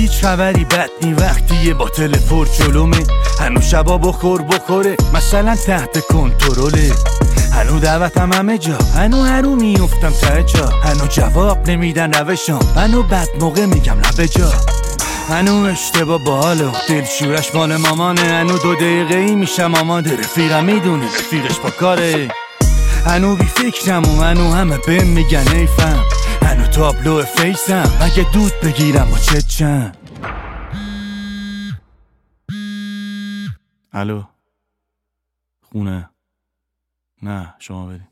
هیچ خبری بد نی وقتی یه باتل پر جلومه. هنو شبا بخوره مثلا تحت کنترله. هنو دعوتم همه جا، هنو هرو میافتم ته جا. هنو جواب نمیدن روشام، هنو بد موقع میگم لبه جا. هنو اشتباه باله دل شورش مال مامانه. هنو 2 دقیقه‌ای میشم آماده، رفیقم میدونه رفیقش با کاره. هنو بی فکرم و هنو همه بهم میگن ایفم. هنو تابلو فیسم، اگه دود بگیرم و چم. الو خونه؟ نه شما بریم.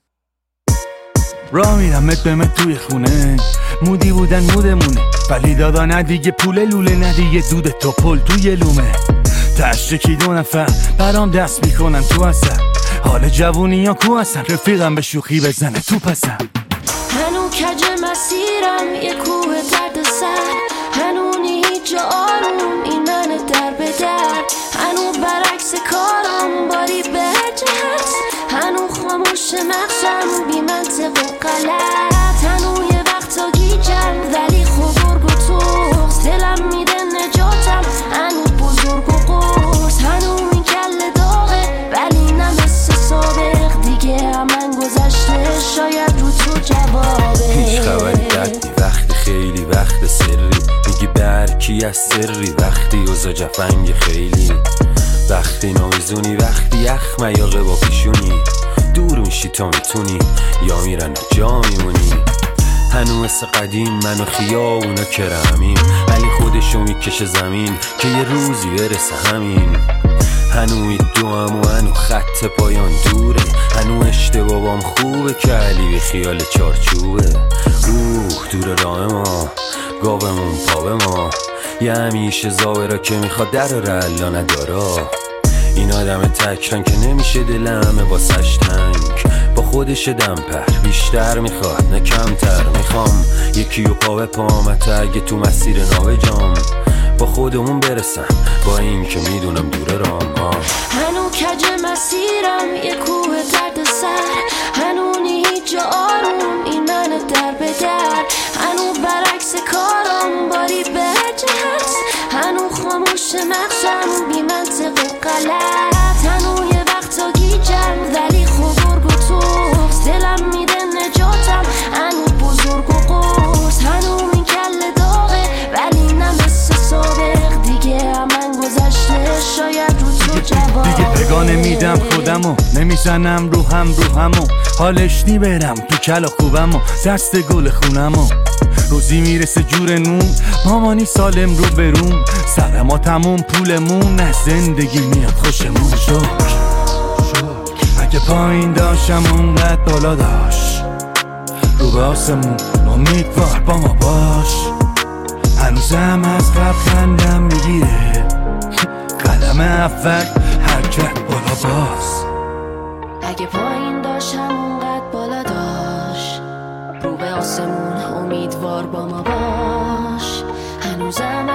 راه میرم مت توی خونه. مودی بودن مودمونه، ولی دادا نه دیگه پول لوله، نه دیگه دود توپل توی لومه. تشکی 2 نفر برام دست میکنن تو اثر. حال جوونی یا کو اصلا، رفیقم به شوخی بزنه تو پسر. هنو کج مسیرم یه کوه درد سر. هنو هیچ جا آروم این منه در به در. هنو برعکس کارم باری به جهت. هنو خاموش مغزم بی منطق و غلط. هنو یه وقتا گیجم ولی خوبرگ و توغز. دلم میده نجاتم هنو بزرگ و قرص. هنو این کل داغه ولی نمثل سابق. دیگه همن گذشته شاید رو تو جوابه. هیچ خبری بدی وقتی خیلی وقت سری میگی برکی از سری. وقتی اوزا جفنگ خیلی، وقتی نامیزونی، وقتی یخ میاقه با پیشونی. دور میشی تا میتونی یا میرن جا میمونی. هنو مثل قدیم من و خیابونا کرمیم، ولی خودشو میکشه زمین که یه روزی برسه همین. هنو میدوام و هنو خط پایان دوره. هنو اشتبابام خوبه که علی به خیال چارچوبه. دور راه ما گاومون پا به ما. یه همیشه زاورا که میخواد در رلا ندارا. این آدم تکرن که نمیشه دلمه واسش تنگ. با خودش دم پر بیشتر میخواد نه کمتر. میخوام یکی و پا به پامت اگه تو مسیر ناوجام. با خودمون برسم با این که میدونم دور رام ها. هنو کج مسیرم یه کوه درد سر. هنو هیچ جا آروم این منه در به در. هنو برعکس کارم باری به جهت. هنو خاموش مغزم بی منطق و غلط. هنو یه وقتا گیجم ولی خوبرگ و توغز. دلم میده نجاتم هنو بزرگ و قرص. هنو این کل داغه ولی نمثل سابق. دیگه همن گذشته شاید رو تو جوابه. دیگه پگاه نمیدم خودمو، نمیزنم روحمو. حالش نی برم تو کلا خوبمو، دست گل خونمو. روزی میرسه جور نون، مامانی سالم رو بروم. سرما تموم پولمون، از زندگی میاد خوشمون. شکر اگه پایین داشتم اونقدر بالا داشت. رو به آسمون امیدوار با ما باش. هنوزم از قبل خندم میگیره. قدم اول حرکت بالا باز. اگه پایین داشتم اونقدر بالا داشت. رو به آسمون امیدوار با ما باش. هنوزم